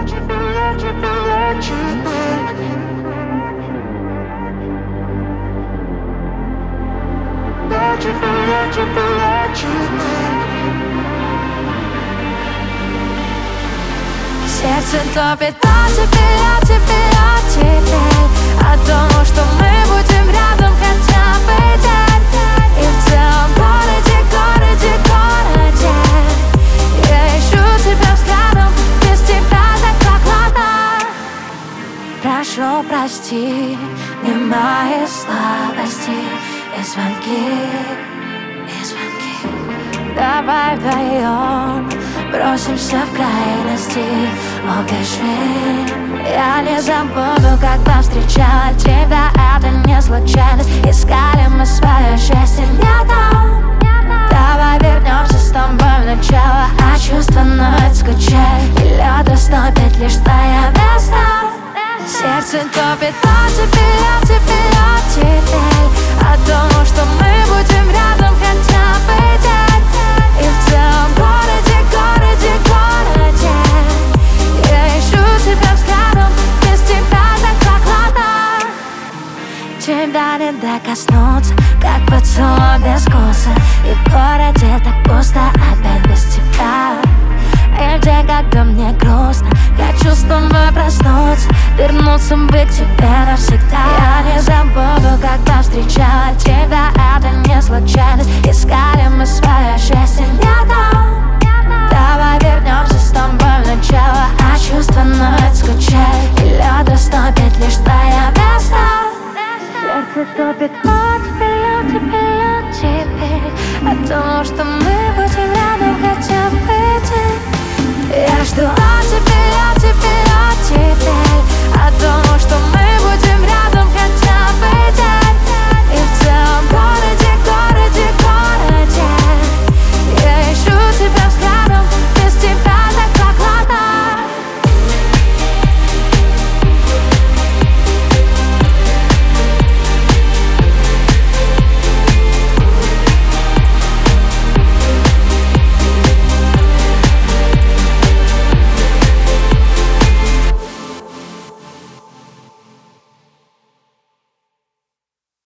Сердце топит о тебе, о тебе, о тебе, о том, что мы будем рядом хотя бы день. И в целом городе, городе, городе я ищу тебя взглядом, без тебя так прохладно. Прошу, прости, не мои слабости и звонки, и звонки. Давай вдвоем бросимся в крайности, убежим. Я не забуду, когда встречала тебя, это не случайность. Искали мы свое счастье летом. Давай вернемся с тобой в начало, а чувства вновь скучают. И лед растопит лишь твоя весна. Сердце топит о тебе, о тебе, о тебе, о том, что мы будем рядом хотя бы день. И в целом городе, городе, городе я ищу тебя взглядом, без тебя так прохладно. Тебя не докоснуться, как поцелуй без вкуса. И в городе так пусто, опять без тебя. И в день, когда мне грустно, хочу с тобой проснуться, вернуться бы к тебе навсегда. Я не забуду, когда встречала тебя, это не случайность. Искать